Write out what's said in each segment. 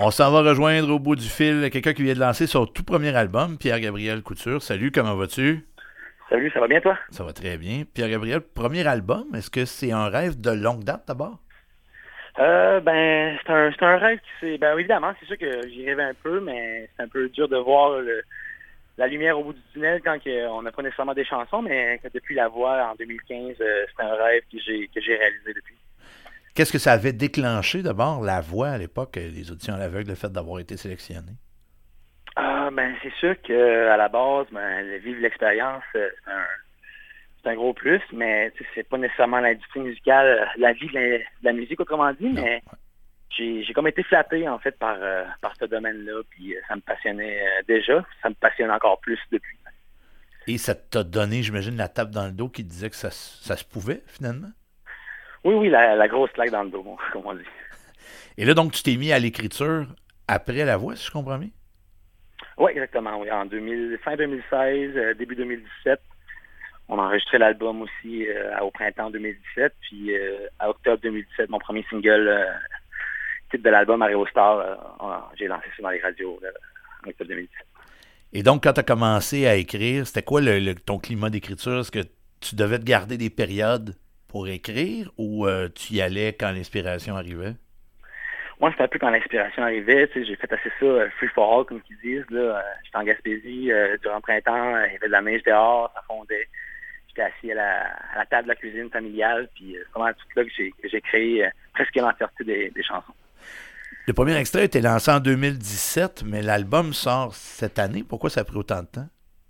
On s'en va rejoindre au bout du fil quelqu'un qui vient de lancer son tout premier album, Pierre-Gabriel Couture. Salut, comment vas-tu? Salut, ça va bien toi? Ça va très bien. Pierre-Gabriel, premier album, est-ce que c'est un rêve de longue date d'abord? C'est un rêve qui s'est... Ben évidemment, c'est sûr que j'y rêvais un peu, mais c'est un peu dur de voir la lumière au bout du tunnel quand on n'a pas nécessairement des chansons, mais que depuis La Voix en 2015, c'est un rêve que j'ai réalisé depuis. Qu'est-ce que ça avait déclenché d'abord, La Voix à l'époque, les auditions à l'aveugle, le fait d'avoir été sélectionné? C'est sûr qu'à la base, vivre l'expérience, c'est un gros plus, mais c'est pas nécessairement l'industrie musicale, la vie de la musique, autrement dit, mais j'ai comme été flatté, en fait, par ce domaine-là, puis ça me passionnait déjà, ça me passionne encore plus depuis. Et ça t'a donné, j'imagine, la tape dans le dos qui disait que ça se pouvait, finalement? Oui, la grosse claque dans le dos, comme on dit. Et là, donc, tu t'es mis à l'écriture après La Voix, si je comprends bien? Oui, exactement, oui. Fin 2016, début 2017, on a enregistré l'album aussi au printemps 2017, puis à octobre 2017, mon premier single, titre de l'album Aérostar, j'ai lancé ça dans les radios en octobre 2017. Et donc, quand tu as commencé à écrire, c'était quoi ton climat d'écriture? Est-ce que tu devais te garder des périodes pour écrire ou tu y allais quand l'inspiration arrivait? Moi, c'était un peu quand l'inspiration arrivait. J'ai fait assez ça, free for all, comme ils disent. J'étais en Gaspésie durant le printemps, il y avait de la neige dehors, ça fondait. J'étais assis à la table de la cuisine familiale, puis c'est vraiment tout là que j'ai créé presque l'entièreté des chansons. Le premier extrait a été lancé en 2017, mais l'album sort cette année. Pourquoi ça a pris autant de temps?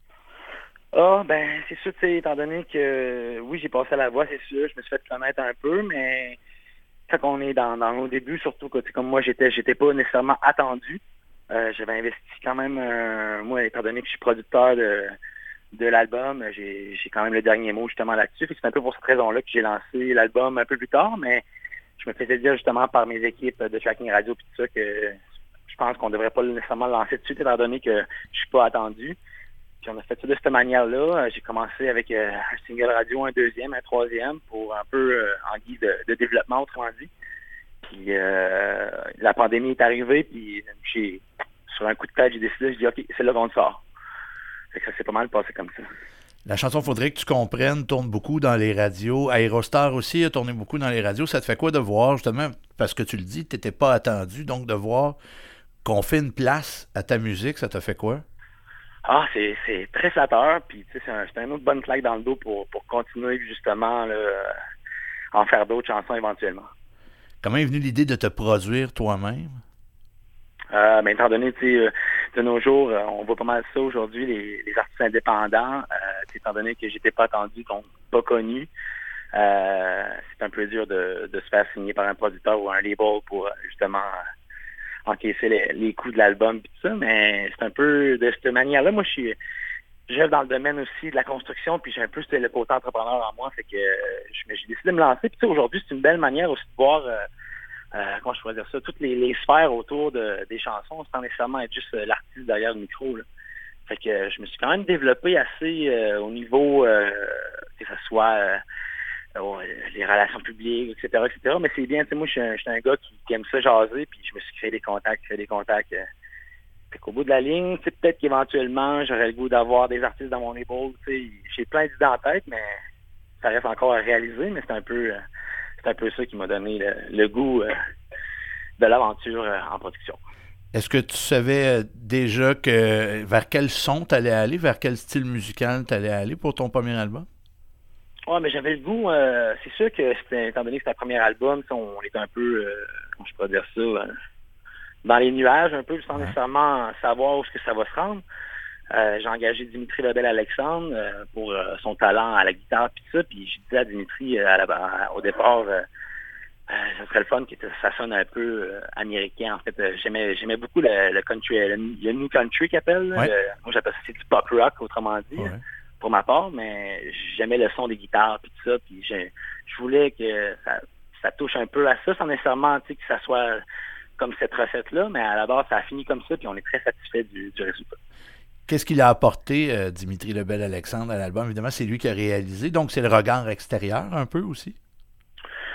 C'est sûr, étant donné que, oui, j'ai passé à La Voix, c'est sûr, je me suis fait connaître un peu, mais quand on est dans nos débuts, surtout comme moi, j'étais pas nécessairement attendu. J'avais investi quand même, moi, étant donné que je suis producteur de l'album, j'ai quand même le dernier mot justement là-dessus. C'est un peu pour cette raison-là que j'ai lancé l'album un peu plus tard, mais je me faisais dire justement par mes équipes de Tracking Radio puis tout ça que je pense qu'on devrait pas nécessairement le lancer tout de suite étant donné que je suis pas attendu. Puis on a fait ça de cette manière-là. J'ai commencé avec un single radio, un deuxième, un troisième pour un peu en guise de développement, autrement dit. Puis la pandémie est arrivée, puis sur un coup de tête, j'ai décidé, je dis OK, c'est là qu'on le sort. Fait que ça s'est pas mal passé comme ça. La chanson Faudrait que tu comprennes tourne beaucoup dans les radios. Aérostar aussi a tourné beaucoup dans les radios. Ça te fait quoi de voir, justement, parce que tu le dis, tu n'étais pas attendu, donc de voir qu'on fait une place à ta musique, ça te fait quoi? C'est très flatteur, puis c'est une autre bonne claque dans le dos pour continuer justement là, en faire d'autres chansons éventuellement. Comment est venue l'idée de te produire toi-même? Étant donné, de nos jours, on voit pas mal ça aujourd'hui, les artistes indépendants, étant donné que j'étais pas attendu, donc pas connu, c'est un peu dur de se faire signer par un producteur ou un label pour justement encaisser les coûts de l'album et tout ça, mais c'est un peu de cette manière-là. Moi, j'œuvre dans le domaine aussi de la construction, puis j'ai un peu le côté entrepreneur en moi, fait que j'ai décidé de me lancer. Puis aujourd'hui, c'est une belle manière aussi de voir comment je pourrais dire ça, toutes les sphères autour des chansons, sans nécessairement être juste l'artiste derrière le micro. Là. Fait que je me suis quand même développé assez au niveau que ce soit les relations publiques, etc. Mais c'est bien, moi je suis un gars qui aime ça jaser, puis je me suis créé des contacts. Fait qu'au bout de la ligne, peut-être qu'éventuellement j'aurais le goût d'avoir des artistes dans mon épaule. J'ai plein d'idées en tête, mais ça reste encore à réaliser, mais c'est un peu ça qui m'a donné le goût de l'aventure en production. Est-ce que tu savais déjà vers quel son tu allais aller, vers quel style musical tu allais aller pour ton premier album? Oui, mais j'avais le goût, c'est sûr que étant donné que c'était un premier album, on était un peu, comment je pourrais dire ça, dans les nuages un peu, sans nécessairement savoir où est-ce que ça va se rendre. J'ai engagé Dimitri Lebel-Alexandre pour son talent à la guitare puis ça, puis j'ai dit à Dimitri au départ ça serait le fun que ça sonne un peu américain. En fait, j'aimais beaucoup le country, le new country qu'il appelle. Ouais. Moi j'appelle ça c'est du pop rock autrement dit. Ouais. Pour ma part, mais j'aimais le son des guitares puis tout ça, puis je voulais que ça touche un peu à ça sans nécessairement que ça soit comme cette recette-là, mais à la base ça a fini comme ça puis on est très satisfait du résultat. Qu'est-ce qu'il a apporté, Dimitri Lebel-Alexandre, à l'album? Évidemment, c'est lui qui a réalisé, donc c'est le regard extérieur un peu aussi?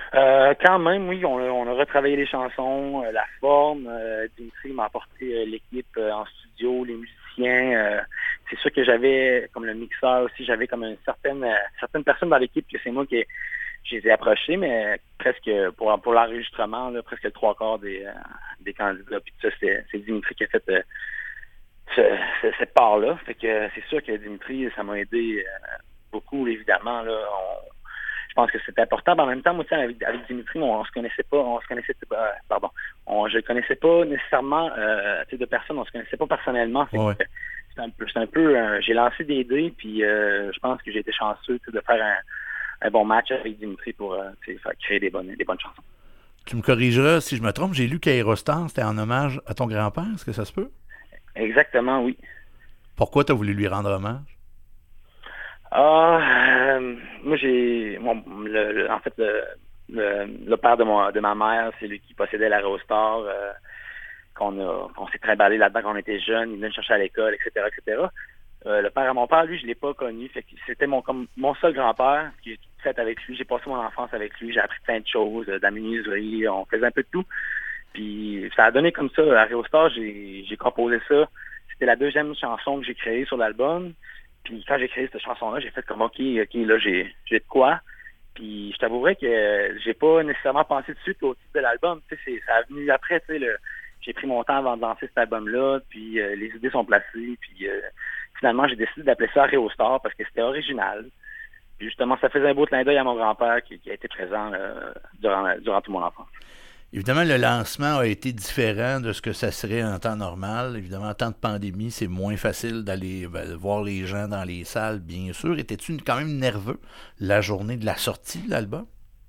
Quand même, oui, on a retravaillé les chansons, la forme. Dimitri m'a apporté l'équipe en studio, les musiciens. C'est sûr que j'avais, comme le mixeur aussi, j'avais comme une certaines personnes dans l'équipe que c'est moi qui je les ai approchés, mais presque pour l'enregistrement, là, presque le trois quarts des candidats. Puis tout ça, c'est Dimitri qui a fait cette part-là. Fait que c'est sûr que Dimitri, ça m'a aidé beaucoup, évidemment. Là, je pense que c'est important. Mais en même temps, moi, avec Dimitri, on se connaissait pas, je le connaissais pas nécessairement de personnes, on se connaissait pas personnellement. Ouais. C'est un peu j'ai lancé des dés, puis je pense que j'ai été chanceux de faire un bon match avec Dimitri pour créer des bonnes chansons. Tu me corrigeras si je me trompe, j'ai lu qu'Aérostar, c'était en hommage à ton grand-père, est-ce que ça se peut? Exactement, oui. Pourquoi tu as voulu lui rendre hommage? Moi en fait le père de ma mère, c'est lui qui possédait l'Aérostar, qu'on s'est trimballé là-dedans quand on était jeune, il venait me chercher à l'école, etc., etc. Le père à mon père, lui, je l'ai pas connu, fait que c'était mon seul grand-père, qui est fait avec lui, j'ai passé mon enfance avec lui, j'ai appris plein de choses, de la menuiserie, on faisait un peu de tout. Puis ça a donné comme ça, à Aérostar, j'ai composé ça. C'était la deuxième chanson que j'ai créée sur l'album. Puis quand j'ai créé cette chanson-là, j'ai fait comme OK, là j'ai de quoi. Puis je t'avouerais que j'ai pas nécessairement pensé tout de suite au titre de l'album. Tu sais, ça a venu après, tu sais, j'ai pris mon temps avant de lancer cet album-là, puis les idées sont placées, puis finalement j'ai décidé d'appeler ça Aérostar parce que c'était original. Puis justement, ça faisait un beau clin d'œil à mon grand-père qui a été présent durant toute mon enfance. Évidemment, le lancement a été différent de ce que ça serait en temps normal. Évidemment, en temps de pandémie, c'est moins facile d'aller voir les gens dans les salles, bien sûr. Étais-tu quand même nerveux la journée de la sortie de l'album?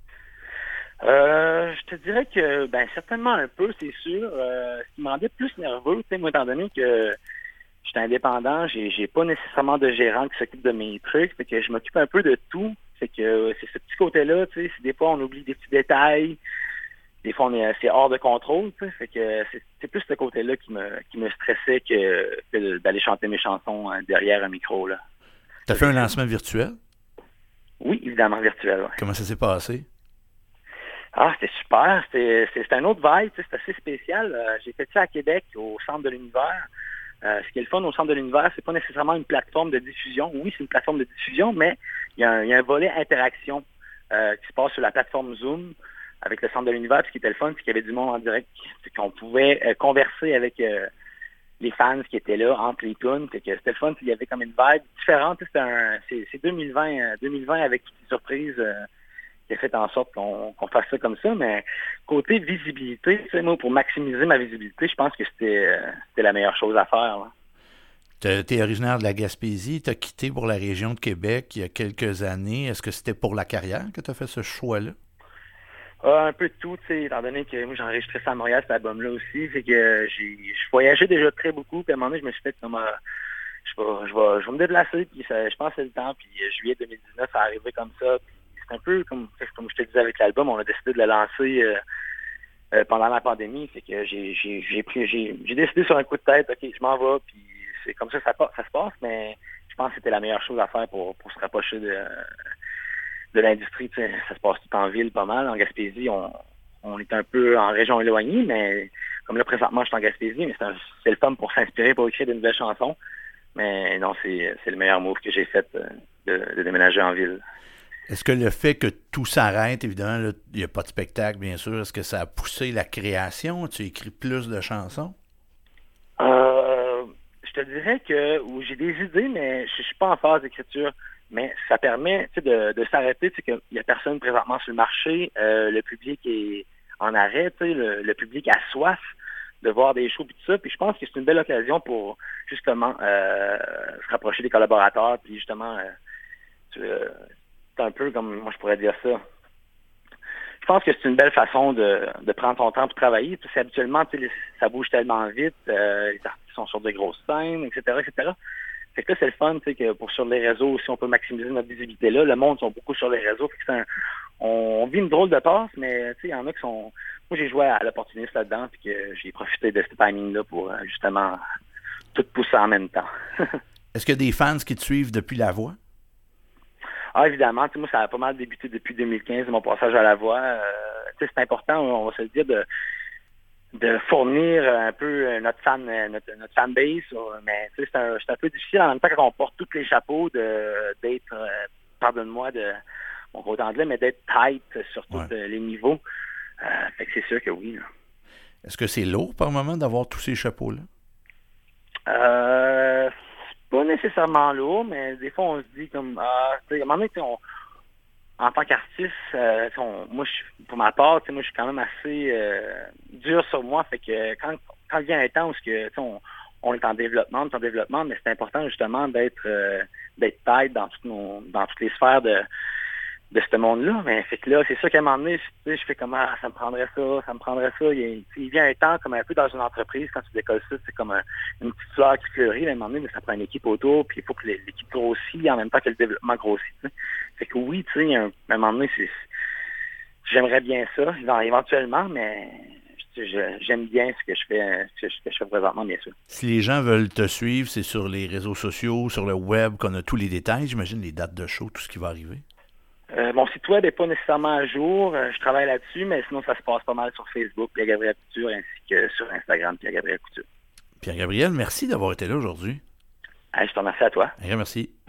Je te dirais que, certainement un peu, c'est sûr. Ce qui me rendait plus nerveux, tu sais, moi, étant donné que j'étais indépendant, j'ai pas nécessairement de gérant qui s'occupe de mes trucs, fait que je m'occupe un peu de tout. Fait que c'est ce petit côté-là, tu sais, des fois on oublie des petits détails. Des fois, c'est hors de contrôle, tu sais, fait que c'est plus ce côté-là qui me stressait que d'aller chanter mes chansons derrière un micro, là. T'as fait un lancement virtuel? Oui, évidemment, virtuel, ouais. Comment ça s'est passé? Ah, c'était super. C'était un autre vibe, tu sais, c'est assez spécial. J'ai fait ça à Québec, au Centre de l'Univers. Ce qui est le fun au Centre de l'Univers, c'est pas nécessairement une plateforme de diffusion. Oui, c'est une plateforme de diffusion, mais il y a un volet interaction qui se passe sur la plateforme Zoom, avec le Centre de l'Univers. Ce qui était le fun, c'est qu'il y avait du monde en direct, c'est qu'on pouvait converser avec les fans qui étaient là entre les tunes. C'était le fun, il y avait comme une vibe différente. C'est 2020 avec toutes les surprises qui a fait en sorte qu'on fasse ça comme ça. Mais côté visibilité, moi, pour maximiser ma visibilité, je pense que c'était la meilleure chose à faire, là. Tu es originaire de la Gaspésie, tu as quitté pour la région de Québec il y a quelques années. Est-ce que c'était pour la carrière que tu as fait ce choix-là? Un peu de tout, tu sais, étant donné que moi j'ai enregistré ça à Montréal, cet album-là aussi, fait que je voyageais déjà très beaucoup, puis à un moment donné, je me suis fait comme je vais me déplacer, puis je pense que c'est le temps, puis juillet 2019, ça arrivait comme ça, puis c'est un peu comme je te disais avec l'album, on a décidé de le lancer pendant la pandémie, fait que j'ai décidé sur un coup de tête, OK, je m'en vais, puis c'est comme ça se passe, mais je pense que c'était la meilleure chose à faire pour se rapprocher de l'industrie. Tu sais, ça se passe tout en ville pas mal. En Gaspésie, on est un peu en région éloignée, mais comme là, présentement, je suis en Gaspésie, mais c'est le fun pour s'inspirer, pour écrire de nouvelles chansons. Mais non, c'est le meilleur move que j'ai fait de déménager en ville. Est-ce que le fait que tout s'arrête, évidemment, il n'y a pas de spectacle, bien sûr, est-ce que ça a poussé la création? Tu écris plus de chansons? Je te dirais que j'ai des idées, mais je suis pas en phase d'écriture. Mais ça permet de s'arrêter, qu'il n'y a personne présentement sur le marché, le public est en arrêt, le public a soif de voir des shows et tout ça. Puis je pense que c'est une belle occasion pour justement se rapprocher des collaborateurs, puis justement c'est un peu comme moi je pourrais dire ça. Je pense que c'est une belle façon de prendre ton temps pour travailler. Parce que habituellement, ça bouge tellement vite, les artistes sont sur des grosses scènes, etc., etc. Fait que là, c'est le fun, tu sais, que sur les réseaux, si on peut maximiser notre visibilité là, le monde sont beaucoup sur les réseaux. Fait que on vit une drôle de passe, mais tu sais, il y en a qui sont. Moi, j'ai joué à l'opportuniste là-dedans, puis que j'ai profité de ce timing-là pour justement tout pousser en même temps. Est-ce qu'il y a des fans qui te suivent depuis La Voix? Ah, évidemment, moi, ça a pas mal débuté depuis 2015, mon passage à la voix. C'est important, on va se le dire, de fournir un peu notre fanbase, mais c'est un peu difficile en même temps quand on porte tous les chapeaux d'être, pardonne-moi de mon gros anglais, mais d'être tight sur tous les niveaux. Fait que c'est sûr que oui. Là. Est-ce que c'est lourd par moment d'avoir tous ces chapeaux-là? C'est pas nécessairement lourd, mais des fois on se dit comme à un moment donné, en tant qu'artiste, moi, pour ma part, moi, je suis quand même assez dur sur moi. Fait que quand vient un temps où on est en développement, mais c'est important justement d'être tête dans toutes les sphères de ce monde-là. Mais fait que là, c'est sûr qu'à un moment donné, je fais comme ça me prendrait ça. Il vient un temps comme un peu dans une entreprise, quand tu décolles ça, c'est comme une petite fleur qui fleurit, à un moment donné, mais ça prend une équipe autour, puis il faut que l'équipe grossit en même temps que le développement grossit. T'sais. Fait que oui, à un moment donné, j'aimerais bien ça, éventuellement, mais j'aime bien ce que je fais présentement, bien sûr. Si les gens veulent te suivre, c'est sur les réseaux sociaux, sur le web, qu'on a tous les détails, j'imagine les dates de show, tout ce qui va arriver. Mon site web n'est pas nécessairement à jour. Je travaille là-dessus, mais sinon, ça se passe pas mal sur Facebook, Pierre-Gabriel Couture, ainsi que sur Instagram, Pierre-Gabriel Couture. Pierre-Gabriel, merci d'avoir été là aujourd'hui. Je te remercie à toi. Merci.